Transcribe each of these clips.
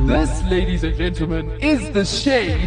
This, ladies and gentlemen, is The Shade.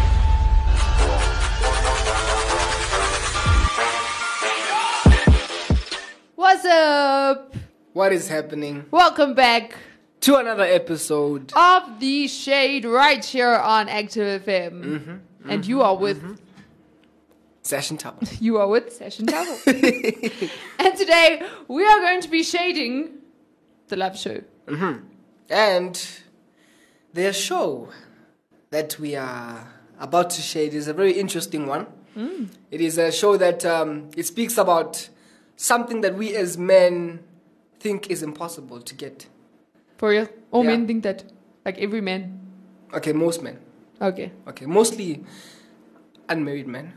What's up? What is happening? Welcome back To another episode. of The Shade right here on Active FM. And you are with Session Tower. Session Travel. And today we are going to be shading the Love Show. And their show that we are about to shade is a very interesting one. It is a show that it speaks about something that we as men think is impossible to get. For real? All Yeah. men think that. Like every man. Okay, most men. Okay. Okay, mostly unmarried men.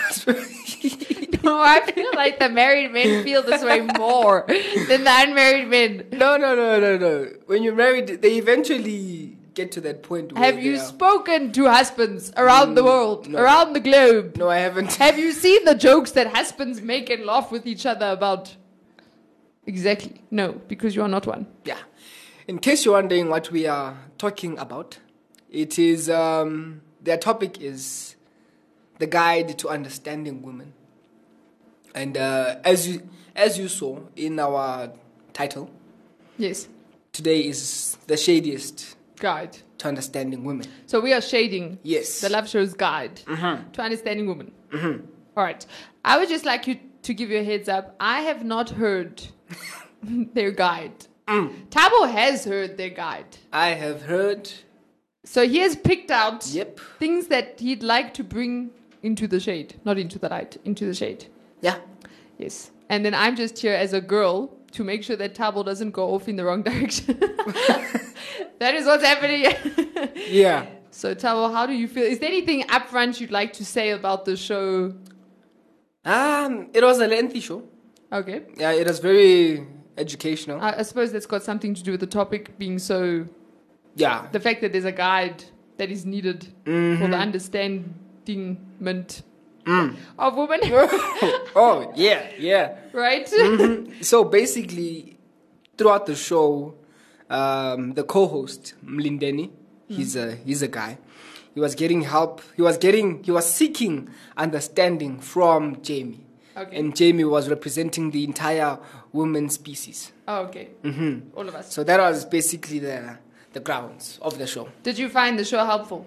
No, I feel like the married men feel this way more than the unmarried men. No. When you're married, they eventually get to that point where Have you they are- spoken to husbands around the world, no. around the globe? No, I haven't. Have you seen the jokes that husbands make and laugh with each other about? Exactly. No, because you are not one. Yeah. In case you're wondering what we are talking about, it is their topic is the guide to understanding women. And as you saw in our title, Yes. today is the shadiest Guide. to understanding women. So we are shading Yes. the Love Show's guide to understanding women. All right. I would just like you to give you a heads up. I have not heard their guide. Tabo has heard their guide. I have heard. So he has picked out Yep. things that he'd like to bring into the shade. Not into the light, into the shade. Yeah. Yes. And then I'm just here as a girl to make sure that Tabo doesn't go off in the wrong direction. That is what's happening. Yeah. So Tabo, how do you feel? Is there anything upfront you'd like to say about the show? It was a lengthy show. Okay. Yeah, it was very educational. I suppose that's got something to do with the topic being so... Yeah. The fact that there's a guide that is needed for the understandingment of women. Oh, yeah. Right? So basically, throughout the show, the co-host Mlindeni, he's a guy. He was getting help. He was seeking understanding from Jamie, Okay. and Jamie was representing the entire woman species. Oh, okay. All of us. So that was basically the grounds of the show. Did you find the show helpful?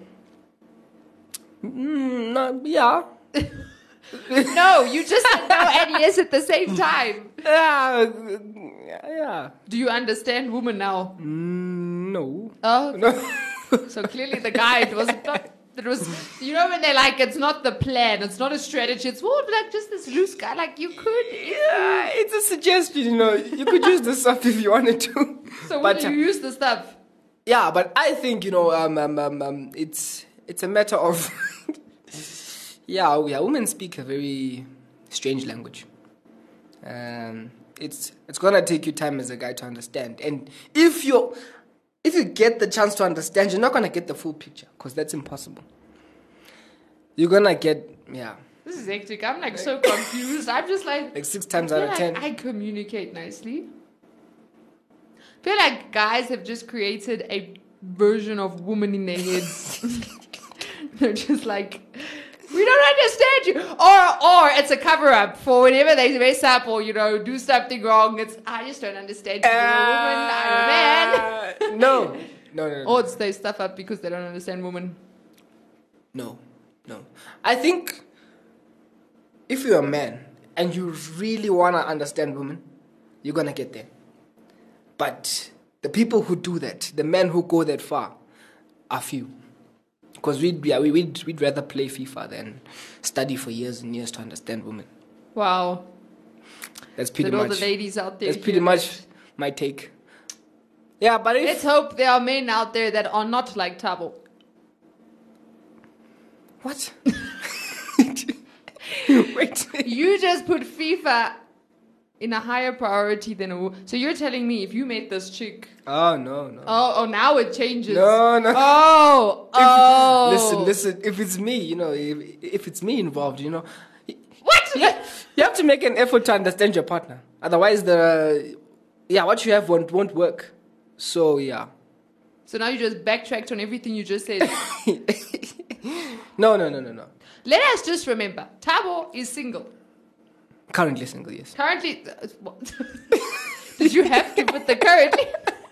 Yeah. No, you just said no and yes at the same time. Yeah. Do you understand women now? No. Oh, No. so clearly the guide was not. It was, you know, when they're like, it's not the plan, it's not a strategy, it's more like just this loose guy. Like you could. Yeah, it's a suggestion. You could use the stuff if you wanted to. So when But, do you use the stuff? Yeah, but I think it's a matter of yeah. Women speak a very strange language. It's gonna take you time as a guy to understand, and if you get the chance to understand, you're not gonna get the full picture because that's impossible. You're gonna get This is hectic. I'm like so confused. I'm just like 6 times I out feel of like 10. I communicate nicely. I feel like guys have just created a version of woman in their heads. They're just like, we don't understand you. Or it's a cover-up for whenever they mess up or, do something wrong. It's, I just don't understand you. You're a woman, I'm a man. No. Or it's they stuff up because they don't understand women. No. I think if you're a man and you really want to understand women, you're going to get there. But the people who do that, the men who go that far, are few. Because we'd rather play FIFA than study for years and years to understand women. Wow. That's pretty That all much. the ladies out there. That's pretty hear much that. my take. Yeah, but if Let's hope there are men out there that are not like Tabo. what? Wait. You just put FIFA in a higher priority than so you're telling me if you met this chick, Oh no. oh now it changes. No. Oh. Listen. If it's me, if it's me involved, What? you have to make an effort to understand your partner. Otherwise, what you have won't work. So yeah. So now you just backtracked on everything you just said. No. Let us just remember, Thabo is single. Currently single, yes. Currently, what? Did you have to put the currently?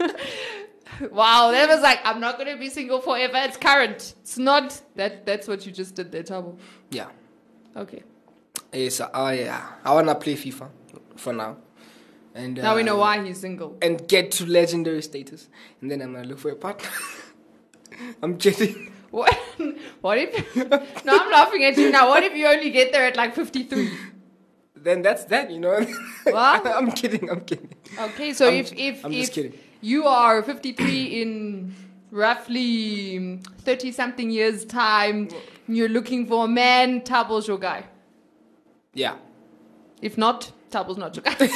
Wow, that was like, I'm not going to be single forever. It's current. It's not. That's what you just did there, Thabo. Yeah. Okay. Yes, I want to play FIFA for now. And Now we know why he's single. And get to legendary status. And then I'm going to look for a partner. I'm kidding. What? What if... No, I'm laughing at you now. What if you only get there at like 53? Then that's that, you know. What? I'm kidding. Okay, so I'm just kidding. You are 53 in roughly 30-something years' time, you're looking for a man, Thabo's your guy. Yeah. If not, Thabo's not your guy. Okay,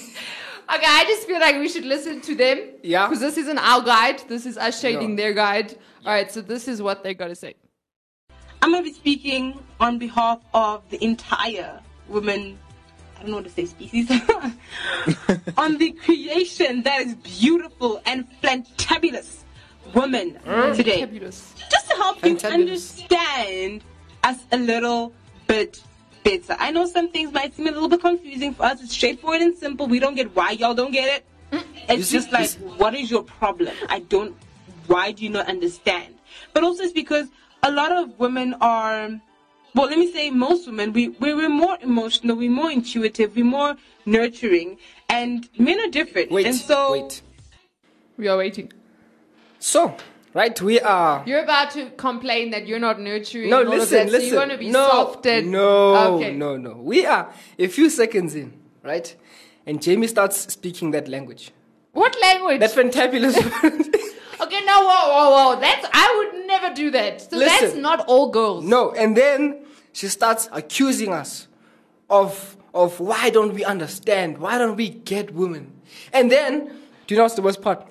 I just feel like we should listen to them. Yeah. Because this isn't our guide. This is us shading No. their guide. All right, so this is what they got to say. I'm going to be speaking on behalf of the entire women, I don't know what to say, species, on the creation that is beautiful and fantabulous woman today. Fabulous. Just to help you Fantabulous. understand us a little bit better. I know some things might seem a little bit confusing for us. It's straightforward and simple. We don't get why y'all don't get it. It's just like, what is your problem? Why do you not understand? But also it's because a lot of women are, well, let me say most women, we're more emotional, we're more intuitive, we're more nurturing, and men are different. Wait. We are waiting. So, right, we are... You're about to complain that you're not nurturing. No, and all of listen. that, so you want to be soft and... Okay. No. We are a few seconds in, right? And Jamie starts speaking that language. What language? That fantabulous word. Okay, no, whoa. I would never do that. So Listen. that's not all girls. No, and then she starts accusing us of why don't we understand? Why don't we get women? And then, do you know what's the worst part?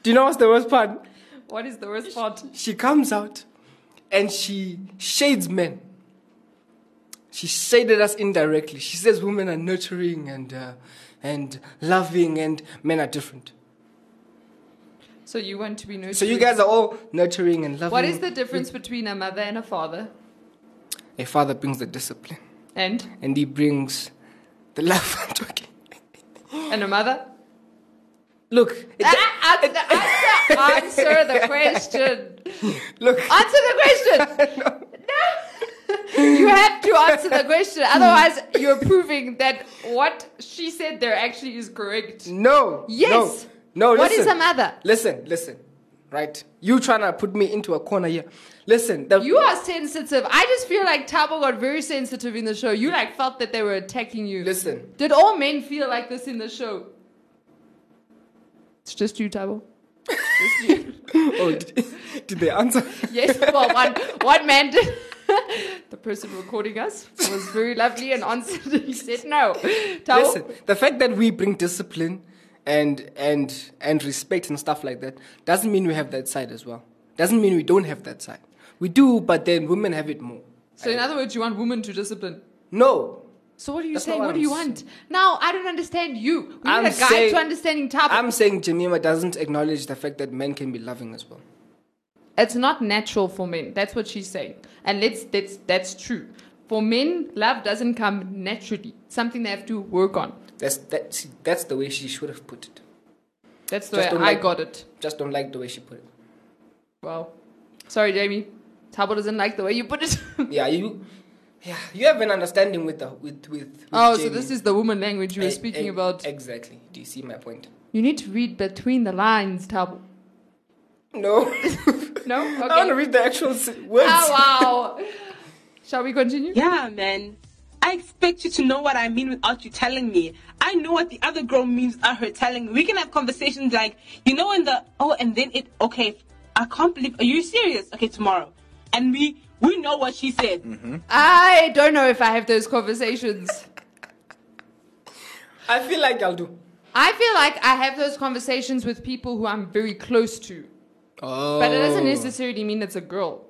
What is the worst part? She comes out and she shades men. She shaded us indirectly. She says women are nurturing and loving and men are different. So you want to be nurturing. So you guys are all nurturing and loving. What is the difference between a mother and a father? A father brings the discipline. And And he brings the love. I'm joking. a mother? Look. Answer the question. Look. Answer the question. No. You have to answer the question. Otherwise, you're proving that what she said there actually is correct. No. Yes. No, What listen. is a mother? Listen. Right? You trying to put me into a corner here. Listen. You are sensitive. I just feel like Thabo got very sensitive in the show. You like felt that they were attacking you. Listen. Did all men feel like this in the show? It's just you, Thabo. Just you. Oh, did they answer? Yes, well, one man did. The person recording us was very lovely and answered. He said no. Thabo? Listen, the fact that we bring discipline and respect and stuff like that doesn't mean we have that side as well. Doesn't mean we don't have that side. We do, but then women have it more. So in other words, you want women to discipline. No. So what are you That's saying? not What what do you I'm want? Now, I don't understand you. We I'm need a guide saying- to understanding Thabo. I'm saying Jemima doesn't acknowledge the fact that men can be loving as well. It's not natural for men. That's what she's saying. And that's true. For men, love doesn't come naturally. Something they have to work on. That's the way she should have put it. That's the Just way don't I like- got it. Just don't like the way she put it. Well, sorry, Jamie. Thabo doesn't like the way you put it. Yeah, you have an understanding with Oh, so Jamie. this is the woman language you were speaking about. Exactly. Do you see my point? You need to read between the lines, Thabo. No. No? I want Okay. to read the actual words. Oh, wow. Shall we continue? Yeah, man. I expect you to know what I mean without you telling me. I know what the other girl means without her telling me. We can have conversations like, you know, okay, I can't believe, are you serious? Okay, tomorrow. And we know what she said. I don't know if I have those conversations. I feel like I'll do. I feel like I have those conversations with people who I'm very close to. Oh. But it doesn't necessarily mean it's a girl.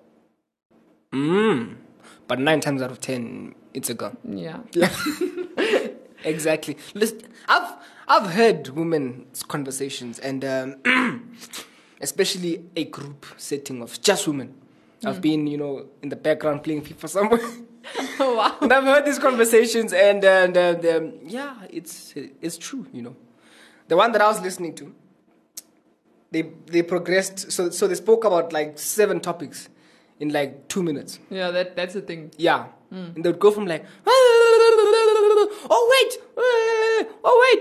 But 9 times out of 10, it's a girl. Yeah. Yeah. Exactly. Listen, I've heard women's conversations, and especially a group setting of just women. I've been, in the background playing FIFA somewhere. Wow. And I've heard these conversations, and yeah, it's true. The one that I was listening to, they progressed. So they spoke about like 7 topics in like 2 minutes. Yeah, that's the thing. Yeah, and they'd go from like, oh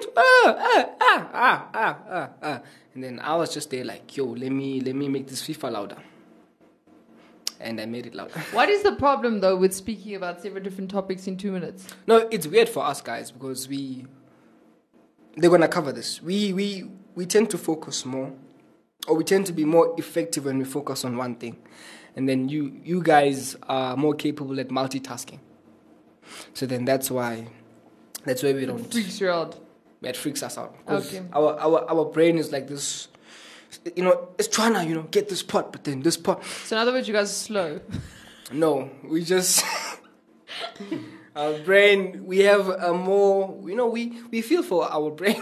wait, and then I was just there like, yo, let me make this FIFA louder. And I made it louder. What is the problem though with speaking about several different topics in 2 minutes? No, it's weird for us guys because they're gonna cover this. We tend to focus more, or we tend to be more effective when we focus on one thing, and then you guys are more capable at multitasking. So then that's why we don't. Freaks you out. It freaks us out. 'Cause Okay. Our brain is like this. It's trying to get this pot, but then this pot. So in other words, you guys are slow. No, we just our brain. We have a more. We feel for our brain.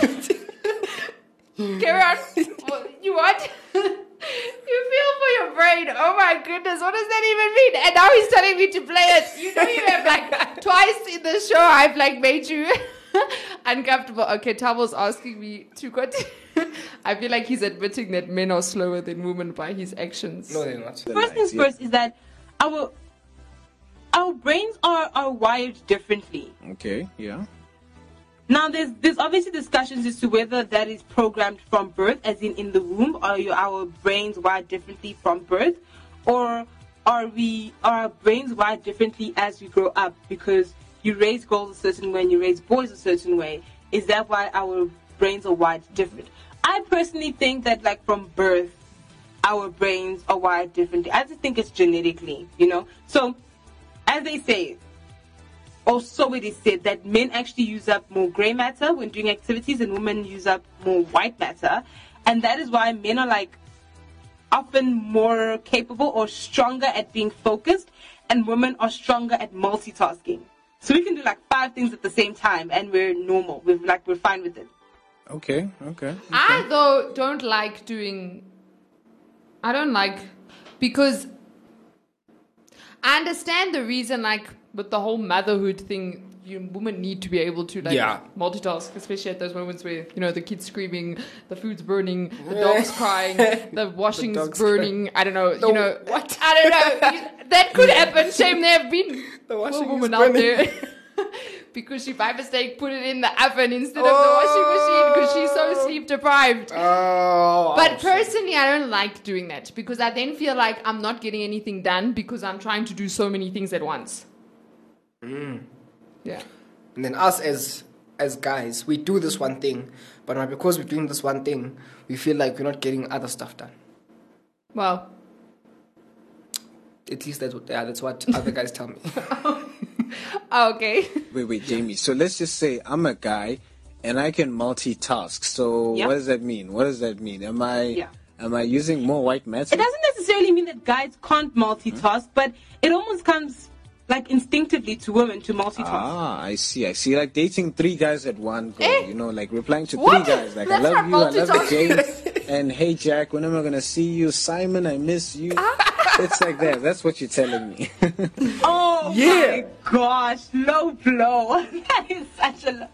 Carry on. You what? You feel for your brain. Oh my goodness, what does that even mean? And now he's telling me to play it. You have like twice in the show I've like made you uncomfortable. Okay, Tabo's asking me to continue. I feel like he's admitting that men are slower than women by his actions. No, they're not. First things first is that our brains are wired differently. Okay, yeah. Now, there's obviously discussions as to whether that is programmed from birth, as in the womb, or are our brains wired differently from birth, or are our brains wired differently as we grow up? Because you raise girls a certain way and you raise boys a certain way. Is that why our brains are wired different? I personally think that, like, from birth, our brains are wired differently. I just think it's genetically, So, as they say, or so it is said, that men actually use up more gray matter when doing activities and women use up more white matter. And that is why men are, like, often more capable or stronger at being focused, and women are stronger at multitasking. So we can do, like, 5 things at the same time, and we're normal. We're fine with it. Okay. I though don't like because I understand the reason, like with the whole motherhood thing, women need to be able to multitask, especially at those moments where the kid's screaming, the food's burning, the dog's crying, the washing's burning. I don't know. What? I don't know. That could happen. Shame there have been The washing poor women is out burning. there. Because she by mistake put it in the oven instead of the washing machine because she's so sleep deprived. Oh. But personally, I don't like doing that because I then feel like I'm not getting anything done because I'm trying to do so many things at once. Yeah. And then us as guys, we do this one thing, but because we're doing this one thing, we feel like we're not getting other stuff done. Well, At least that's what other guys tell me. okay. Wait, Jamie. So let's just say I'm a guy and I can multitask. So Yeah. what does that mean? Am I using more white matter? It doesn't necessarily mean that guys can't multitask, but it almost comes like instinctively to women to multitask. Ah, I see. Like dating 3 guys at one go, like replying to What? 3 guys. Like, That's I love not you, I love you, multitasking. James. And hey, Jack, when am I going to see you? Simon, I miss you. It's like that. That's what you're telling me. Oh Yeah. my gosh, low blow. That is such a low.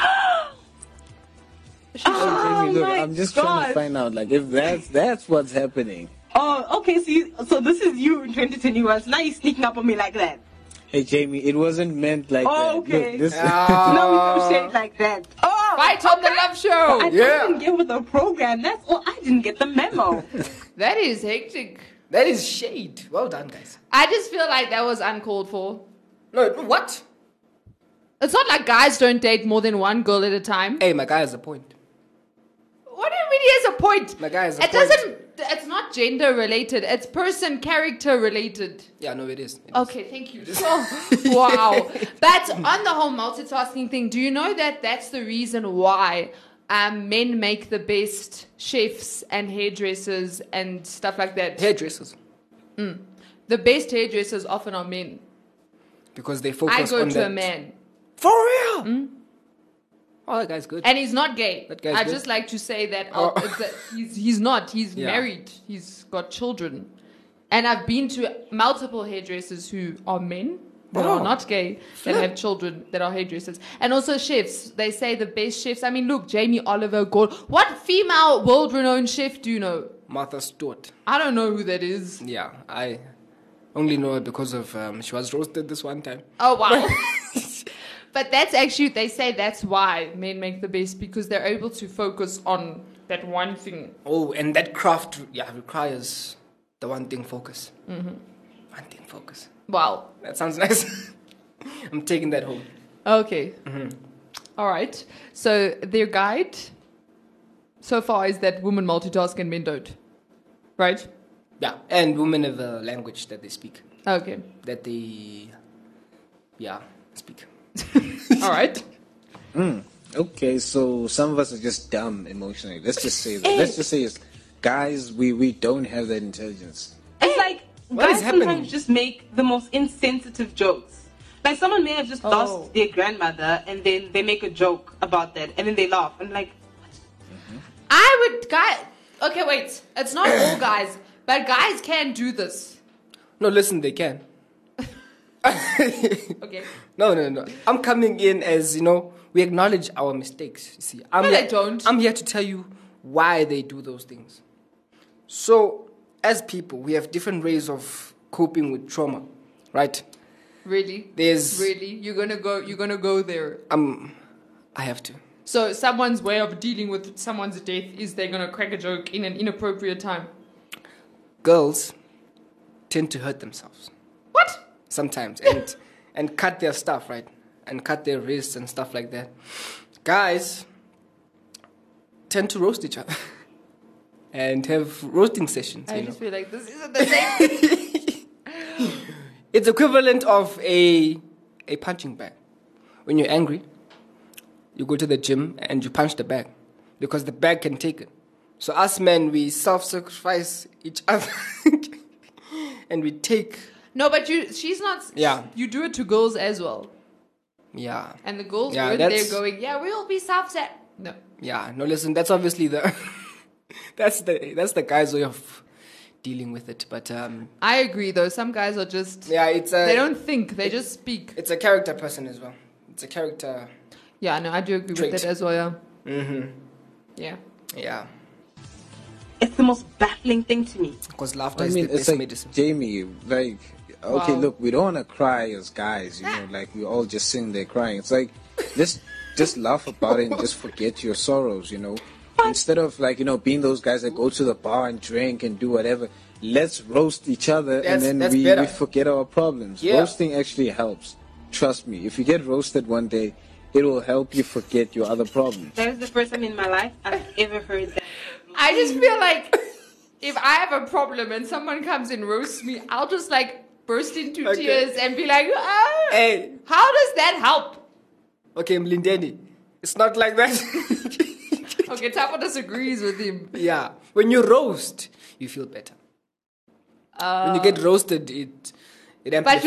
Jamie, look, my I'm just trying gosh. to find out, like, if that's what's happening. Oh, okay, so this is you in 2021. So now you're sneaking up on me like that. Hey, Jamie, it wasn't meant like that. Oh, okay. Look, this, No, we don't shade like that. Oh, Fight on the love show. I Yeah. didn't get with the program. That's all. I didn't get the memo. That is hectic. That is shade. Well done, guys. I just feel like that was uncalled for. No, what? It's not like guys don't date more than one girl at a time. Hey, my guy has a point. What do you mean he has a point? My guy has a It point. it's not gender related. It's person character related. Yeah, no, it is. It is. Okay, thank you. Wow. But on the whole multitasking thing, do you know that that's the reason why men make the best chefs and hairdressers and stuff like that? Hairdressers. The best hairdressers often are men. Because they I focus go on to that. a man. For real? Oh, that guy's good. And he's not gay. That guy's I good. just like to say that, Oh. that he's not. He's Yeah. married. He's got children. And I've been to multiple hairdressers who are men that Oh. are not gay, that have children that are hairdressers. And also chefs. They say the best chefs. I mean, look, Jamie Oliver, Gordon. What female world-renowned chef do you know? Martha Stewart. I don't know who that is. Yeah, I only know her because of she was roasted this one time. Oh, wow. But that's actually, they say that's why men make the best, because they're able to focus on that one thing. Oh, and that craft, requires the one thing focus. Mm-hmm. One thing focus. Wow. That sounds nice. I'm taking that home. Okay. All right. So their guide so far is that women multitask and men don't. Right? Yeah, and women have a language that they speak. Okay. That they, speak. All right. Okay, so some of us are just dumb emotionally. Let's just say that. Let's just say it's guys, we don't have that intelligence. It's like What guys is happening? sometimes just make the most insensitive jokes. Like someone may have just lost their grandmother and then they make a joke about that and then they laugh. And like, Okay, wait. It's not all guys, but guys can do this. No, listen, they can. Okay. No. I'm coming in as, we acknowledge our mistakes. You see, No, they don't. I'm here to tell you why they do those things. So, as people, we have different ways of coping with trauma, right? Really? There's, Really? You're gonna go there. I have to. So someone's way of dealing with someone's death is they're gonna crack a joke in an inappropriate time. Girls tend to hurt themselves What? sometimes and cut their stuff, right? And cut their wrists and stuff like that. Guys tend to roast each other and have roasting sessions. I you know. just feel like this isn't the same. It's equivalent of a punching bag. When you're angry, you go to the gym and you punch the bag because the bag can take it. So us men, we self-sacrifice each other and we take. No, but she's not. Yeah. You do it to girls as well, Yeah. and the girls Yeah, weren't there that's- going, "Yeah, we'll be self-set." No. Yeah. No, listen. That's obviously the that's the guy's way of dealing with it. But I agree, though. Some guys are just. yeah, it's They a don't think. They just speak. it's a character person as well. It's a character. Yeah, no, I do agree Trait. with that as well. Yeah. Mm-hmm. Yeah. Yeah. it's the most baffling thing to me. Because laughter I is mean, the it's best like, medicine. Jamie, like, okay, Wow. look, we don't want to cry as guys, like we're all just sitting there crying. It's like, just laugh about it and just forget your sorrows, Instead of being those guys that go to the bar and drink and do whatever, let's roast each other and then That's we better. forget our problems. Yeah. Roasting actually helps. Trust me. If you get roasted one day, it will help you forget your other problems. That is the first time in my life I've ever heard that. I just feel like if I have a problem and someone comes and roasts me, I'll just burst into Okay. tears and be like, "Ah, Hey, how does that help?" okay, Mlindeni. It's not like that. Okay, Tapo disagrees with him. Yeah. When you roast, you feel better. When you get roasted, it amplifies. But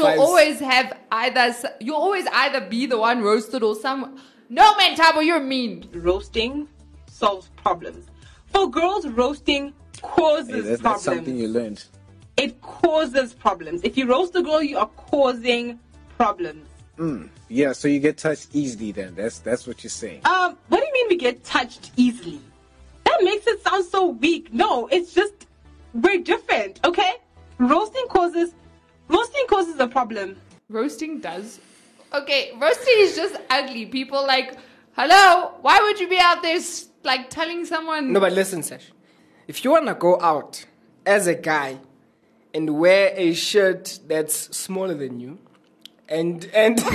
you'll always either be the one roasted or some. No, man, Tabo, you're mean. Roasting solves problems. For girls, roasting causes Hey, that's problems. something you learned. It causes problems. If you roast a girl, you are causing problems. Yeah, so you get touched easily then. That's what you're saying. What do you mean we get touched easily? That makes it sound so weak. No, it's just we're different, okay? Roasting causes a problem. Roasting does. Okay, roasting is just ugly. People hello, why would you be out there telling someone? No, but listen, Sash. If you want to go out as a guy and wear a shirt that's smaller than you, and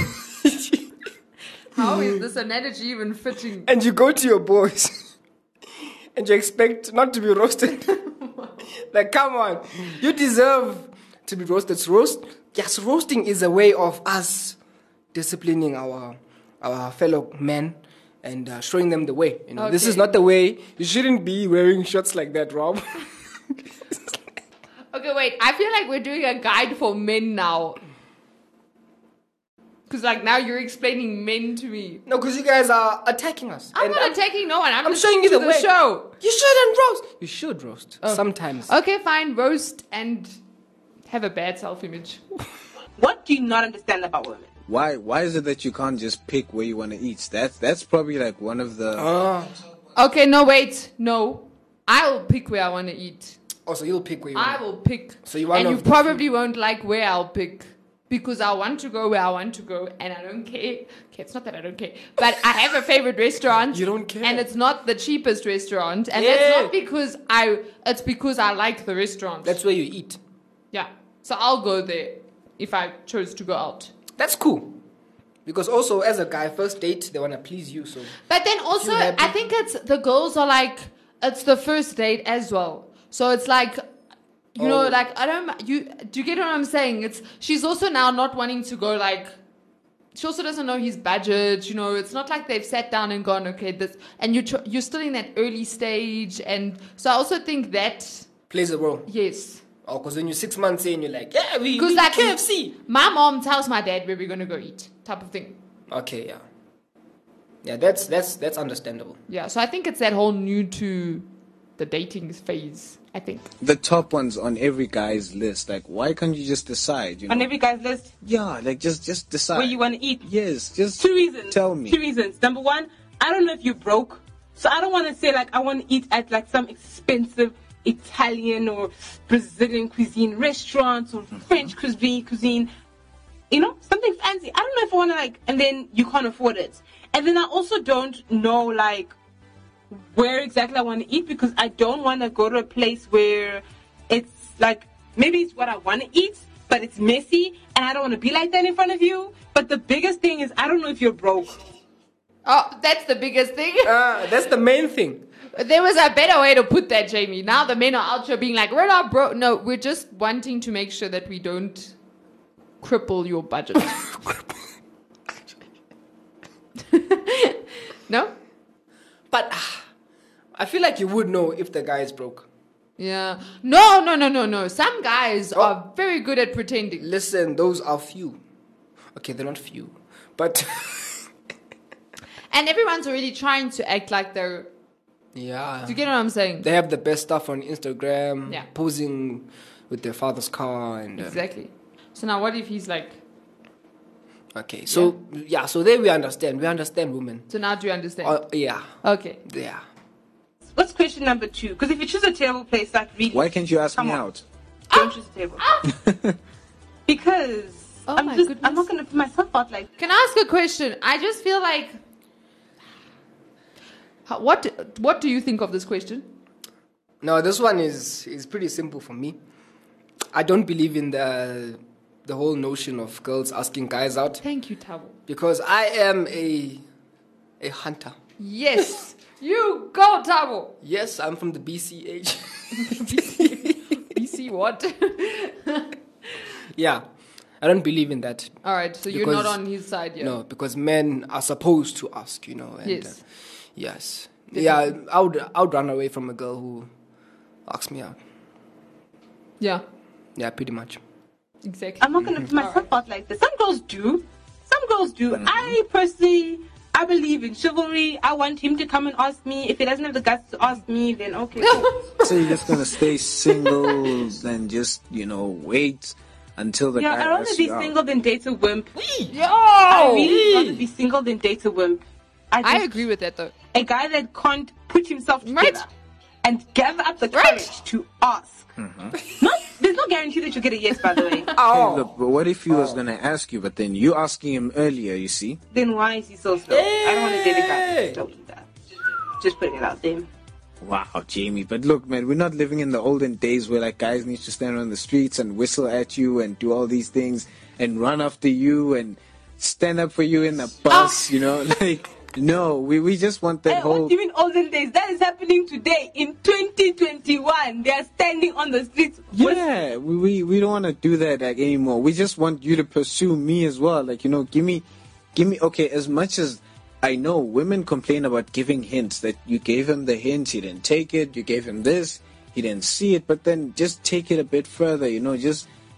How is this analogy even fitting? and you go to your boys and you expect not to be roasted, come on, you deserve to be roasted. Roasting is a way of us disciplining our fellow men and showing them the way. This is Okay. not the way. You shouldn't be wearing shirts like that, Rob. Okay, wait. I feel like we're doing a guide for men now. because like now you're explaining men to me. No, because you guys are attacking us. I'm And not attacking no one. I'm just showing you to the the way. show. You shouldn't roast. You should roast Oh. sometimes. Okay, fine. Roast and have a bad self-image. What do you not understand about women? Why is it that you can't just pick where you want to eat? That's probably like one of the Okay, no, wait. No. I'll pick where I want to eat. Oh, so you'll pick where you I want. will pick. So you're one and of you the probably won't like where I'll pick. Because I want to go where I want to go and I don't care. Okay, it's not that I don't care. But I have a favorite restaurant. You don't care. And it's not the cheapest restaurant. And Yeah. that's not because it's because I like the restaurant. That's where you eat. Yeah. So I'll go there if I chose to go out. That's cool. Because also, as a guy, first date, they want to please you. So But then also, Feel happy. I think it's the girls are like, it's the first date as well. So it's like, you know, Oh. like do you get what I'm saying? She's also now not wanting to go like, she also doesn't know his budget. You know, it's not like they've sat down and gone, okay, this, and you're still in that early stage, and so I also think that plays a role. yes. Oh, because when you're 6 months in, you're like, yeah, we Because like KFC. my mom tells my dad where we're gonna go eat, type of thing. Okay, yeah. Yeah, that's understandable. Yeah, so I think it's that whole new to the dating phase, I think. the top ones on every guy's list. Like, why can't you just decide? You know? On every guy's list, Yeah, like just decide. where you want to eat. Yes, just 2 reasons. Tell me. 2 reasons. Number one, I don't know if you're broke. So I don't want to say like I want to eat at like some expensive Italian or Brazilian cuisine restaurants or French cuisine. You know, something fancy. I don't know if I want to like, and then you can't afford it. And then I also don't know like where exactly I want to eat because I don't want to go to a place where it's like, maybe it's what I want to eat, but it's messy and I don't want to be like that in front of you. But the biggest thing is I don't know if you're broke. Oh, that's the biggest thing. That's the main thing. There was a better way to put that, Jamie. Now the men are out here being like, we're not broke. No, we're just wanting to make sure that we don't cripple your budget. No? But I feel like you would know if the guy is broke. Yeah. No. Some guys are very good at pretending. Listen, those are few. Okay, they're not few. But And everyone's already trying to act like they're... yeah. Do you get what I'm saying? They have the best stuff on Instagram, Yeah. posing with their father's car and Exactly. So now what if he's like... okay. So yeah, so there we understand. We understand women. So now do you understand? Yeah. Okay. Yeah. What's question number 2? Because if you choose a terrible place, like really, Why can't you ask Come me on. out? don't choose a table. Because Oh I'm my I'm goodness. not gonna put myself out like. Can I ask a question? I just feel like... What do you think of this question? No, this one is pretty simple for me. I don't believe in the whole notion of girls asking guys out Thank you, Tabo. because I am a hunter. Yes. You go, Tabo. Yes, I'm from the BC age. BC what? Yeah. I don't believe in that. All right, so you're Because- not on his side yet. No, because men are supposed to ask, you know. And, Yes. yes. Yeah, I would run away from a girl who asks me out. Yeah, Yeah, pretty much. exactly. I'm not gonna put myself out like this. Some girls do. I personally, I believe in chivalry. I want him to come and ask me. If he doesn't have the guts to ask me, then okay. Cool. So you're just gonna stay single and just wait until the Yeah, guy I'd rather asks be you out. single than date a wimp. I Yo! really rather be single than date a wimp. I just- agree with that though. A guy that can't put himself Right. together and gather up the Right. courage to ask. There's no guarantee that you'll get a yes, by the way. Hey, look, but what if he was gonna ask you, but then you asking him earlier? You see? Then why is he so slow? I don't want to date a guy that's slow either. Just putting it out there. Wow, Jamie. But look, man, we're not living in the olden days where like guys need to stand on the streets and whistle at you and do all these things and run after you and stand up for you in the bus. Like no, we just want that Hey, whole. what do you mean olden days? That is happening today in 2021. They are standing on the streets. Yeah, we don't want to do that like anymore. We just want you to pursue me as well. Like give me. Okay, as much as I know, women complain about giving hints that you gave him the hint, he didn't take it. You gave him this, he didn't see it. But then just take it a bit further. Just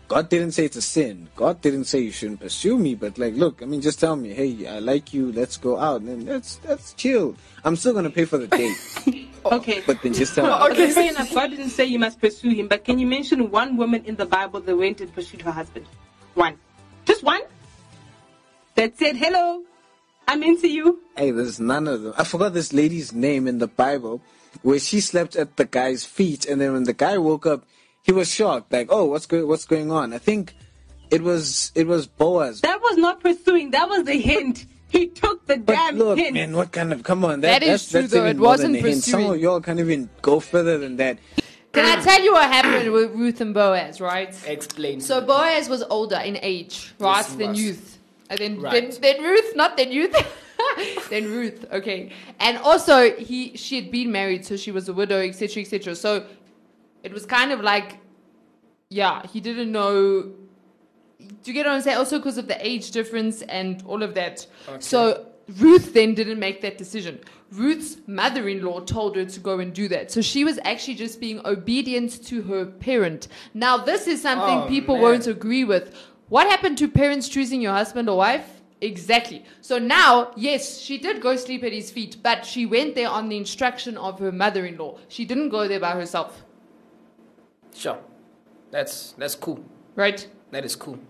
God didn't say it's a sin. God didn't say you shouldn't pursue me. But like, look, I mean, just tell me, hey, I like you. Let's go out, and that's chill. I'm still gonna pay for the date. Okay. But then just tell me. Okay, fair enough. God didn't say you must pursue him, but can you mention one woman in the Bible that went and pursued her husband? One. Just one? That said, hello, I'm into you. Hey, there's none of them. I forgot this lady's name in the Bible where she slept at the guy's feet, and then when the guy woke up, he was shocked. Like, oh, what's going on? I think it was Boaz. That was not pursuing. That was the hint. He took the But damn look, hint. man, what kind of... Come on. That is true, that's though. even It more wasn't than a hint. Some pursuing. of y'all can't even go further than that. Can I tell you what happened with Ruth and Boaz, right? Explain. So Boaz was older in age, right, Yes, he than was. youth. And then, Right. then Ruth, not then youth. Then Ruth, okay. And also, she had been married, so she was a widow, etc., etc. So it was kind of like, yeah, he didn't know. Do you get what I'm saying? Also because of the age difference and all of that. Okay. So Ruth then didn't make that decision. Ruth's mother-in-law told her to go and do that. So she was actually just being obedient to her parent. Now, this is something Oh, people man. won't agree with. What happened to parents choosing your husband or wife? Exactly. So now, yes, she did go sleep at his feet, but she went there on the instruction of her mother-in-law. She didn't go there by herself. Sure. That's cool. Right? That is cool.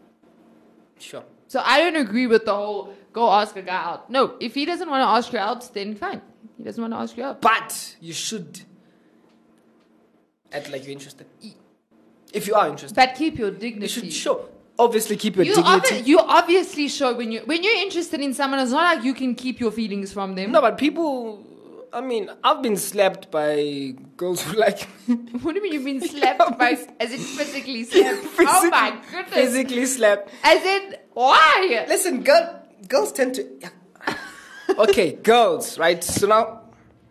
Sure. So I don't agree with the whole go ask a guy out. No, if he doesn't want to ask you out, then fine. He doesn't want to ask you out. But you should act like you're interested. If you are interested, But keep your you dignity. should show. Obviously, keep your You, dignity. you obviously show when you're interested in someone. It's not like you can keep your feelings from them. No, but people. I mean, I've been slapped by girls who like me. What do you mean you've been slapped by? As in physically slapped? Oh my goodness! Physically slapped. As in why? Listen, girls tend to. Okay, girls, right? So now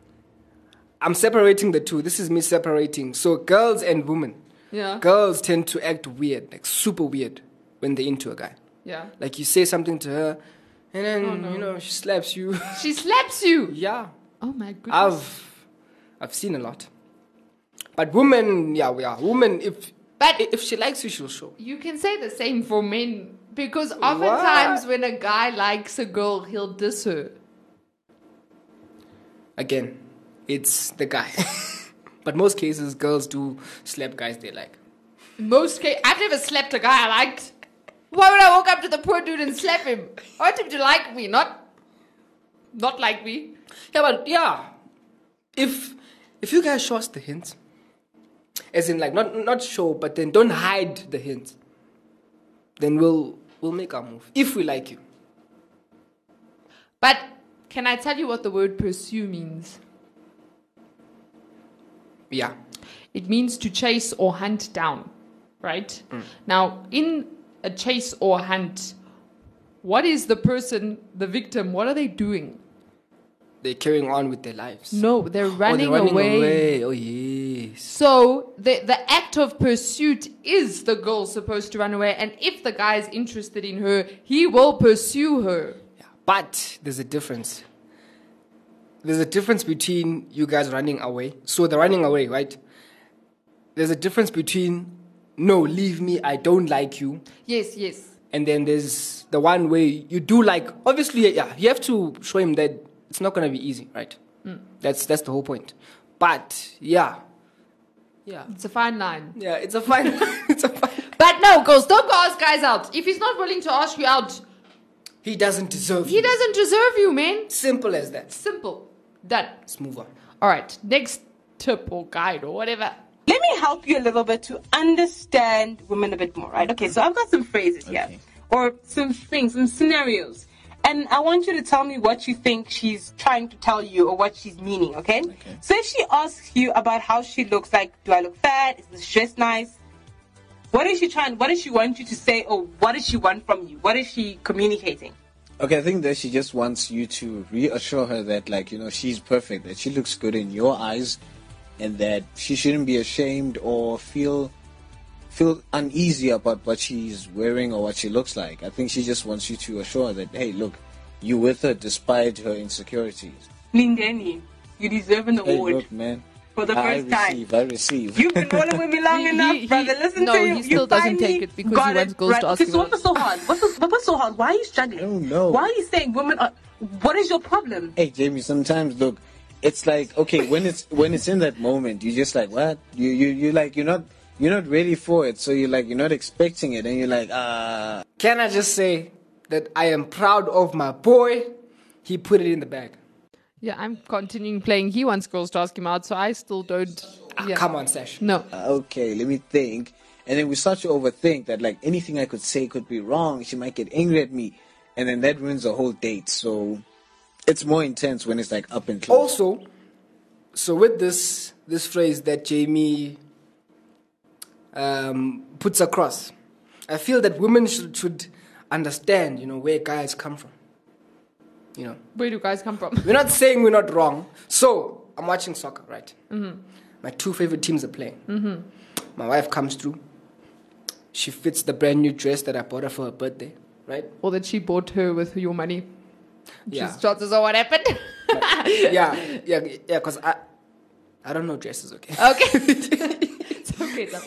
I'm separating the two. This is me separating. So girls and women. Yeah. Girls tend to act weird, like super weird, when they're into a guy. Yeah. Like you say something to her, and then Oh, no. you know she slaps you. She slaps you. Yeah, Oh my goodness. I've seen a lot. But women, yeah, women. But If she likes you, she'll show. you can say the same for men because oftentimes when a guy likes a girl, he'll diss her. Again, it's the guy. But most cases, girls do slap guys they like. In most cases, I've never slapped a guy I liked. Why would I walk up to the poor dude and slap him? I want him to like me, not like me. Yeah, but yeah, if you guys show us the hints, as in like not show, but then don't hide the hints, then we'll make our move if we like you. But can I tell you what the word pursue means? Yeah. It means to chase or hunt down, right? Now, in a chase or hunt, what is the person, the victim, what are they doing? They're carrying on with their lives. No, they're Oh, running, they're running away. Oh, yes. So the act of pursuit is the girl supposed to run away, and if the guy is interested in her, he will pursue her. Yeah. But there's a difference. There's a difference between you guys running away. So they're running away, right? There's a difference between, no, leave me, I don't like you. Yes, yes. And then there's the one way you do like, obviously, yeah, you have to show him that it's not going to be easy, right? That's the whole point. But, yeah. It's a fine line. Yeah, it's a fine, it's a fine. But no, girls, don't go ask guys out. If he's not willing to ask you out, He doesn't deserve he you. doesn't deserve you, man. Simple as that. Simple. Done. Let's move on. All right, next tip or guide or whatever. Let me help you a little bit to understand women a bit more, right? Okay, so I've got some phrases here, or some things, some scenarios. And I want you to tell me what you think she's trying to tell you or what she's meaning, okay? So if she asks you about how she looks, like, do I look fat? Is this dress nice? What does she want you to say, or what does she want from you? What is she communicating? Okay, I think that she just wants you to reassure her that, like, you know, she's perfect, that she looks good in your eyes, and that she shouldn't be ashamed or feel uneasy about what she's wearing or what she looks like. I think she just wants you to assure her that, hey, look, you with her despite her insecurities. Lindeni, you deserve an Hey, award. look, man, for the I first time. I receive. You've been rolling with me long enough, brother. Listen no, to you. he still You doesn't finally take it because got he wants it girls right. to ask Okay, him so out. what's so hard? What's so hard? Why are you struggling? I don't know. Why are you saying women are... What is your problem? Hey, Jamie, sometimes look, it's like, okay, when it's in that moment, you just like, what? You like, you're not ready for it, so you're not expecting it, and you're like, Can I just say that I am proud of my boy? He put it in the bag. Yeah, I'm continuing playing. He wants girls to ask him out, so I still don't. Yeah. Come on, Sash. No. okay, let me think. And then we start to overthink that, like, anything I could say could be wrong. She might get angry at me. And then that ruins the whole date. So it's more intense when it's, like, up and close. Also, so with this phrase that Jamie puts across, I feel that women should understand, where guys come from. Where do guys come from? We're not saying we're not wrong. So, I'm watching soccer, right? Mm-hmm. My two favorite teams are playing. Mm-hmm. My wife comes through. She fits the brand new dress that I bought her for her birthday, right? Or that she bought her with your money. Yeah. Chances are what happened. yeah, because I don't know dresses, okay? Okay. It's okay, Tom.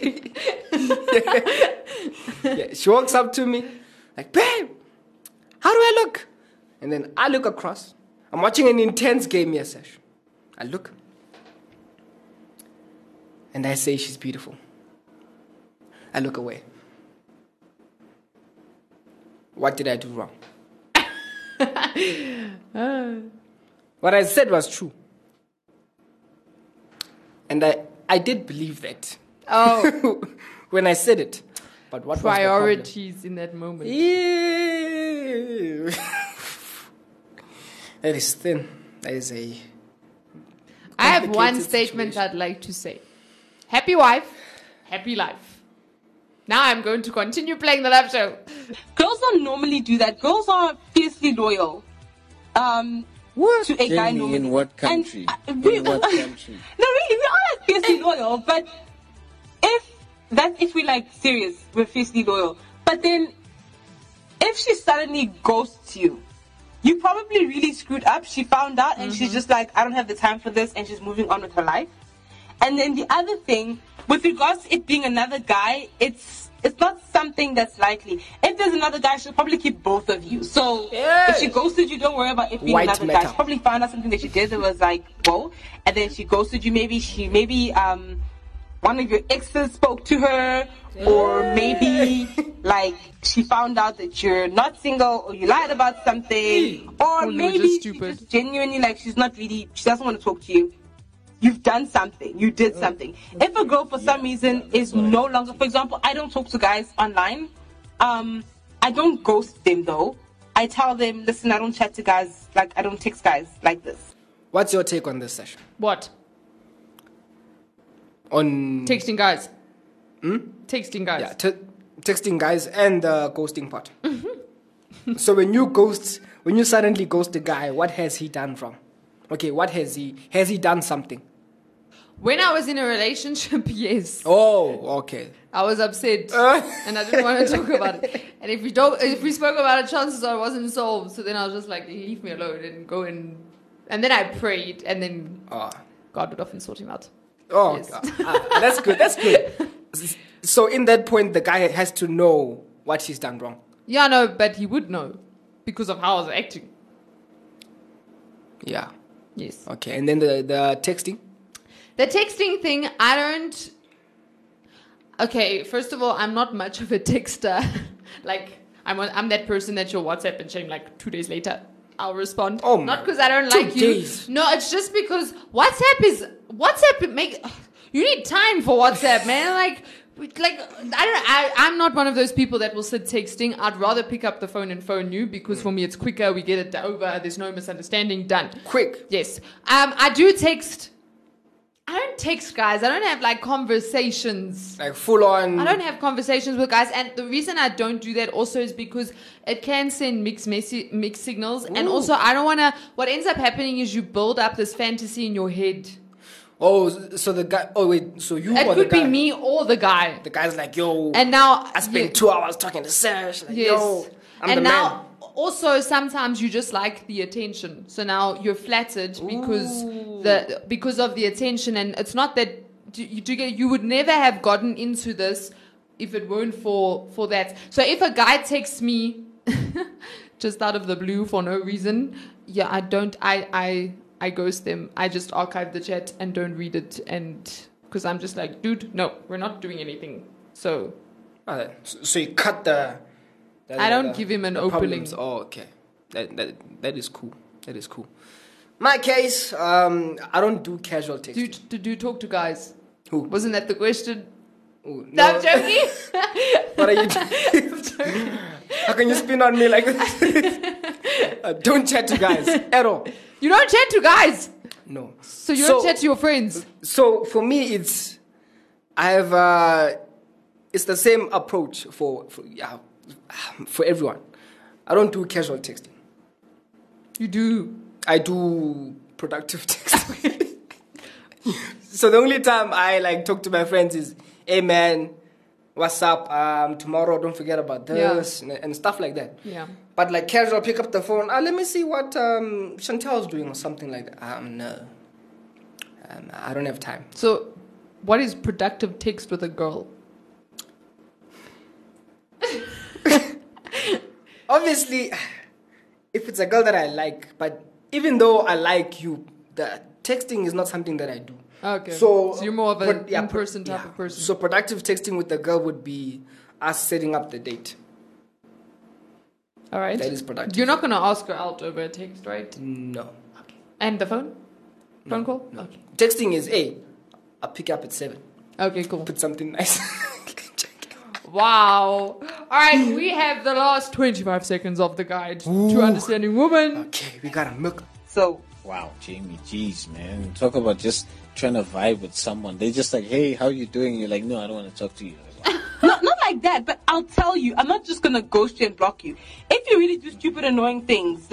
It's okay. Yeah, she walks up to me, like, babe, how do I look? And then I look across. I'm watching an intense game here, Sash. I look. And I say she's beautiful. I look away. What did I do wrong? What I said was true. And I did believe that. Oh. When I said it. But what Priorities in that moment. Ew. That is thin. That is a... I have one complicated statement situation. I'd like to say. Happy wife, happy life. Now I'm going to continue playing the love show. Girls don't normally do that. Girls are fiercely loyal. What? To a guy Jamie, normally. in what country? And, In what country? No, really, we are like fiercely loyal. But if we like serious, we're fiercely loyal. But then, if she suddenly ghosts you, you probably really screwed up. She found out and she's just like, I don't have the time for this, and she's moving on with her life. And then the other thing, with regards to it being another guy, it's not something that's likely. If there's another guy, she'll probably keep both of you. So if she ghosted you, don't worry about it being White another matter. guy. She probably found out something that she did that was like, whoa. And then she ghosted you. Maybe one of your exes spoke to her, or maybe like she found out that you're not single, or you lied about something, or you were maybe just she stupid. just genuinely like she doesn't want to talk to you. You've done something. You did something. If a girl, for some reason, is no longer... For example, I don't talk to guys online. I don't ghost them, though. I tell them, listen, I don't chat to guys... Like, I don't text guys like this. What's your take on this session? What? On... Texting guys. Texting guys. Yeah, texting guys and the ghosting part. So when you suddenly ghost a guy, what has he done wrong? Okay, what has he done something? When I was in a relationship, yes. Oh, okay. I was upset and I didn't want to talk about it. And if we spoke about it, chances are it wasn't solved. So then I was just like, leave me alone and go and then I prayed and then God would often sort him out. Oh, Yes. that's good. That's good. So in that point, the guy has to know what he's done wrong. Yeah, no, but he would know because of how I was acting. Yeah. Yes. Okay, and then the texting. The texting thing, I don't... Okay, first of all, I'm not much of a texter. Like, I'm that person that you'll WhatsApp and shame like 2 days later. I'll respond. Oh, not because I don't like 2 you. days. No, it's just because you need time for WhatsApp, man. Like I'm not one of those people that will sit texting. I'd rather pick up the phone and phone you because for me it's quicker. We get it over. There's no misunderstanding. Done. Quick. Yes. I do text. I don't text guys. I don't have like conversations. Like full on. I don't have conversations with guys, and the reason I don't do that also is because it can send mixed signals, and also I don't want to. What ends up happening is you build up this fantasy in your head. Oh, so the guy. Oh wait, so you It or the could guy? be me or the guy. The guy's like, yo. And now I spent 2 hours talking to Serge. Like, yes, yo, I'm and the now man. Also, sometimes you just like the attention. So now you're flattered because of the attention, and it's not that you would never have gotten into this if it weren't for that. So if a guy texts me just out of the blue for no reason, yeah, I ghost them. I just archive the chat and don't read it, and because I'm just like, dude, no, we're not doing anything. So so you cut the I don't give him an opening. Problems. Oh, okay. That is cool. That is cool. My case, I don't do casual texting. Do you talk to guys? Who? Wasn't that the question? Ooh, No, I'm joking. What are you doing? How can you spin on me like this? Don't chat to guys at all. You don't chat to guys. No. So you don't chat to your friends. So for me, it's the same approach for everyone. I don't do casual texting. You do. I do productive texting. So the only time I talk to my friends is, hey man, what's up? Tomorrow don't forget about this and stuff like that. Yeah. But casual, pick up the phone. Let me see what Chantel's doing or something like that. No. I don't have time. So, what is productive text with a girl? Obviously, if it's a girl that I like, but even though I like you, the texting is not something that I do. Okay. So you're more of an in-person type of person. So productive texting with the girl would be us setting up the date. All right. That is productive. You're not going to ask her out over a text, right? No. Okay. And the phone? Phone call? No. Okay. Texting is, hey, I'll pick up at 7. Okay, cool. Put something nice. Wow. All right, we have the last 25 seconds of the guide to understanding women. Okay, we gotta milk. So, Wow, Jamie, jeez, man. Talk about just trying to vibe with someone. They're just like, hey, how you doing? You're like, no, I don't want to talk to you. not like that, but I'll tell you, I'm not just gonna ghost you and block you. If you really do stupid, annoying things,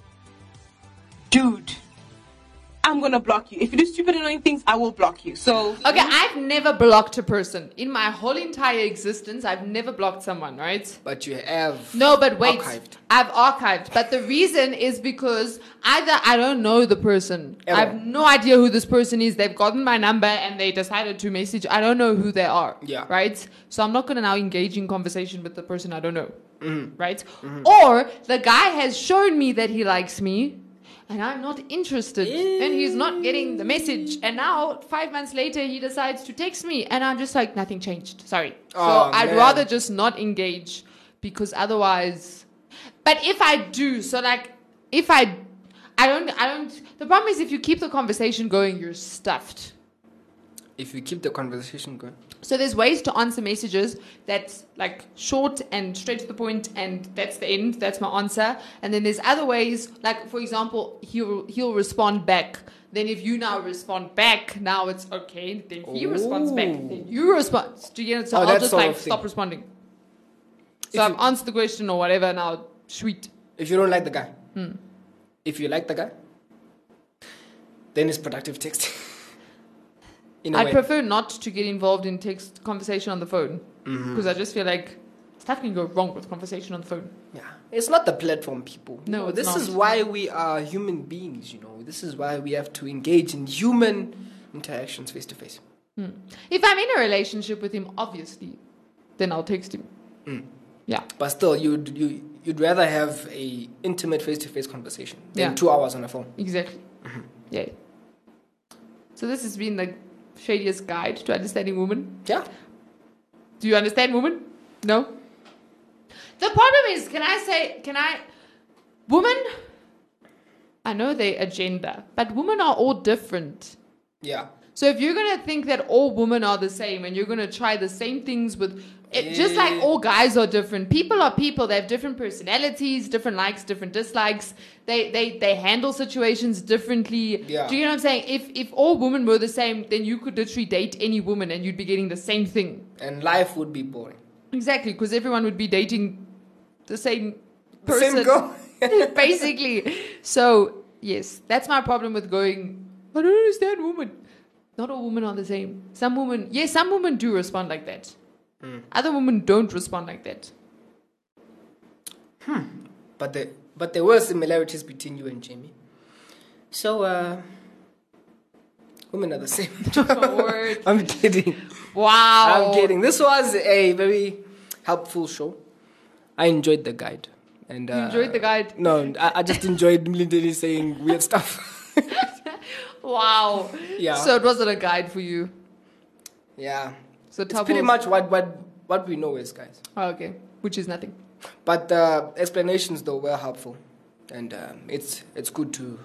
dude, I'm gonna block you. If you do stupid, annoying things, I will block you. So, Okay, I've never blocked a person. In my whole entire existence, I've never blocked someone, right? But you have No, but wait. archived. I've archived. But the reason is because either I don't know the person. Ever. I have no idea who this person is. They've gotten my number and they decided to message. I don't know who they are. Yeah. Right? So I'm not going to now engage in conversation with the person I don't know. Right? Or the guy has shown me that he likes me. And I'm not interested. And he's not getting the message. And now, 5 months later, he decides to text me. And I'm just like, nothing changed. Sorry. Oh, so I'd man. rather just not engage. Because otherwise... But if I do, so if I don't... The problem is if you keep the conversation going, you're stuffed. If you keep the conversation going. So there's ways to answer messages that's short and straight to the point, and that's the end. That's my answer. And then there's other ways, for example, he'll respond back. Then if you now respond back, now it's okay. Then he responds back. Then you respond. Do you get it? So I'll that just sort of stop thing. responding. If So I've you- answered the question or whatever. Now sweet. If you don't like the guy. If you like the guy, then it's productive texting. In a I way. prefer not to get involved in text conversation on the phone because I just feel like stuff can go wrong with conversation on the phone. Yeah, it's not the platform, people. No, it's this not. is why we are human beings. This is why we have to engage in human interactions face to face. If I'm in a relationship with him, obviously, then I'll text him. Yeah. But still, you'd rather have a intimate face to face conversation than Yeah. 2 hours on the phone. Exactly. Yeah. So this has been the shadiest guide to understanding women. Yeah. Do you understand women? No? The problem is, women, I know they agenda, but women are all different. Yeah. So if you're going to think that all women are the same and you're going to try the same things with... just like all guys are different. People are people. They have different personalities, different likes, different dislikes. They handle situations differently. Yeah. Do you know what I'm saying? If all women were the same, then you could literally date any woman and you'd be getting the same thing. And life would be boring. Exactly, because everyone would be dating the same person. Same girl. Basically. So, yes, that's my problem with going, I don't understand women. Not all women are the same. Some women do respond like that. Other women don't respond like that. but there were similarities between you and Jamie. So, women are the same. Word. I'm kidding. Wow. I'm kidding. This was a very helpful show. I enjoyed the guide. And You enjoyed the guide? No, I just enjoyed Mlindeli saying weird stuff. Wow. Yeah. So it wasn't a guide for you. Yeah. So It's pretty much what we know is, guys. Oh, okay. Which is nothing. But the explanations, though, were helpful. And it's good to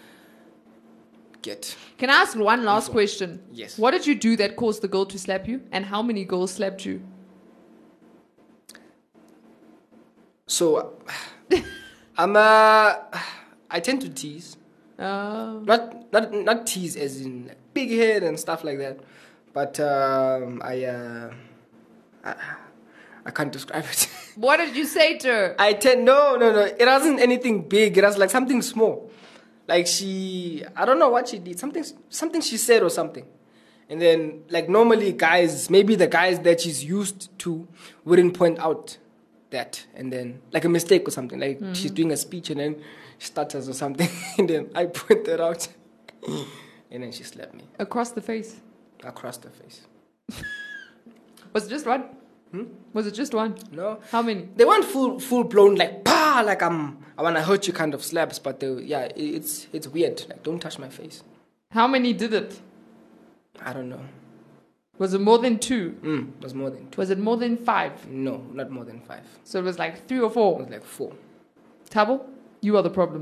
get. Can I ask one last question? Yes. What did you do that caused the girl to slap you? And how many girls slapped you? So, I tend to tease. Oh. Not tease as in like, big head and stuff like that. But I can't describe it. What did you say to her? No. It wasn't anything big. It was like something small. Like I don't know what she did. Something she said or something. And then, like normally guys, maybe the guys that she's used to wouldn't point out that. And then, like a mistake or something. Like she's doing a speech and then she stutters or something. And then I point that out. And then she slapped me. Across the face. Across the face. Was it just one? Was it just one? No. How many? They weren't full blown like pa like I wanna hurt you kind of slaps, but it's weird. Like don't touch my face. How many did it? I don't know. Was it more than 2? It was more than 2. Was it more than 5? No, not more than 5. So it was like 3 or It 4. was like 4. Tabo, you are the problem.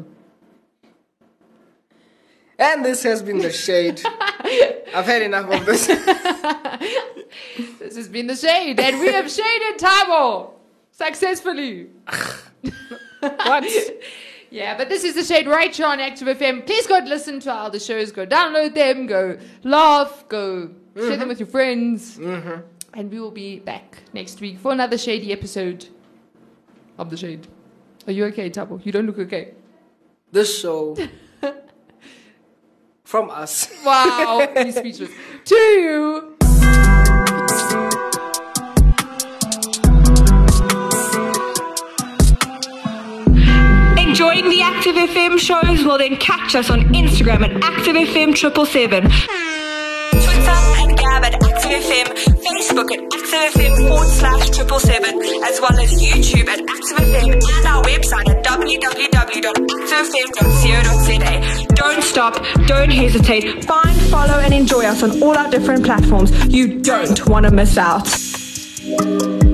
And this has been the shade. I've had enough of this. This has been the shade, and we have shaded Tabo successfully. What? Yeah, but this is the shade right here on Active FM. Please go listen to our other shows. Go download them. Go laugh. Go share them with your friends. And we will be back next week for another shady episode of The Shade. Are you okay, Tabo? You don't look okay. This show from us. Wow, he's speechless. To you. Enjoying the Active FM shows? Well, then catch us on Instagram at ActiveFM777, Twitter and Gab at ActiveFM, Facebook at ActiveFM/777, as well as YouTube at ActiveFM and our website at www.activefm.co.za. Don't stop, don't hesitate. Find, follow, and enjoy us on all our different platforms. You don't want to miss out.